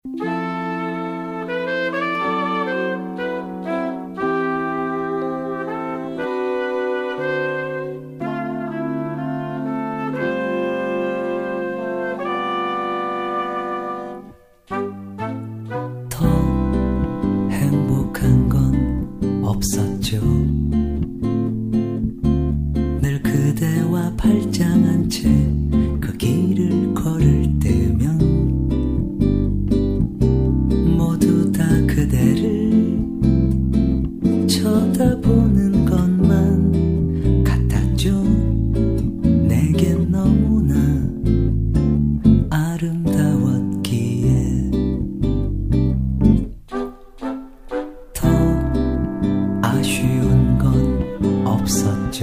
행복한 건 없었죠. 늘 그대와 발장한 채 그 길을 걸을 때면 모두 다 그대를 쳐다보는 것만 같았죠. 내겐 너무나 아름다웠기에 아쉬운 건 없었죠.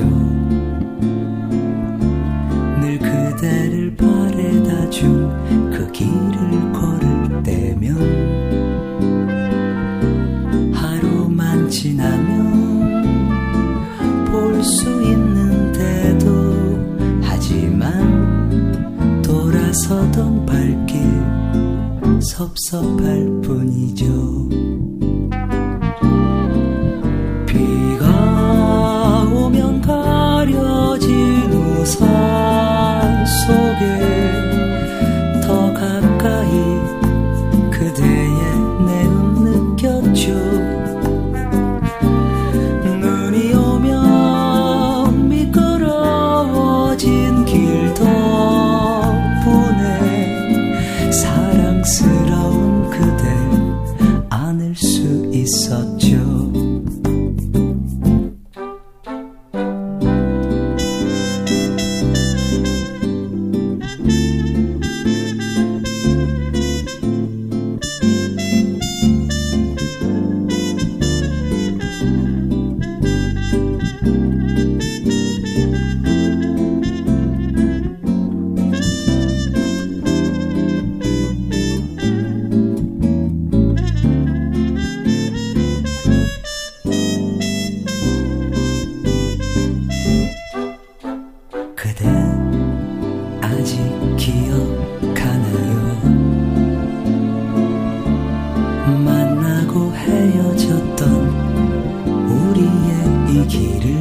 늘 그대를 바래다 준 그 길을 걸을 때면 하루만 지나면 볼 수 있는데도 하지만 돌아서던 발길 섭섭할 뿐이죠. 비가 오면 가려진 우산 속에 더 가까이 그대의 내음 느꼈죠. 눈이 오면 미끄러워진 길 덕분에 사랑스러운 그댈 안을 수 있었죠. 그대 아직 기억하나요? 만나고 헤어졌던 우리의 이 길을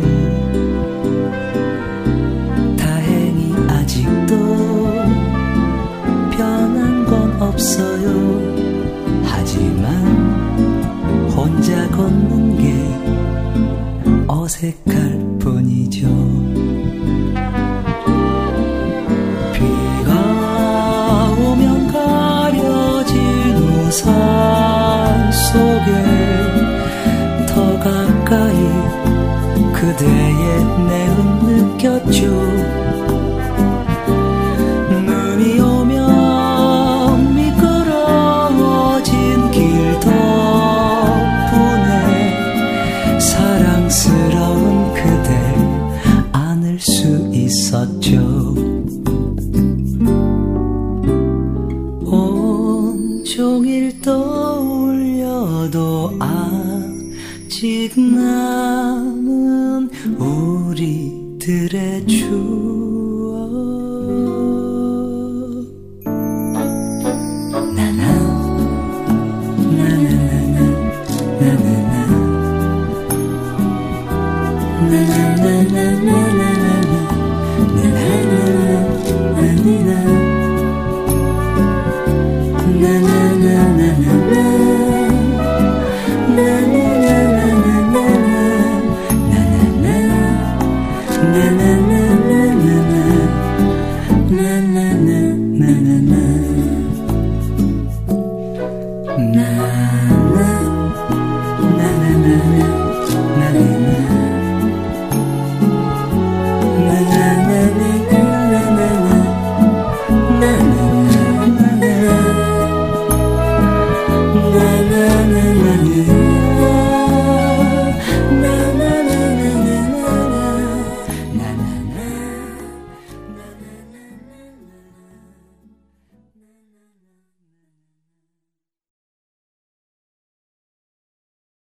다행히 아직도 변한 건 없어요. 하지만 혼자 걷는 게 어색할 뿐이죠. 우산 속에 더 가까이 그대의 내음 느꼈죠. 눈이 오면 미끄러워진 길 덕분에 사랑스러운 그댈 안을 수 있었죠. 종일 떠올려도 아직 남은 우리들의 추억. 나나 나나나나 나나나 나나나나나나나 나나나나나나 나나나나나나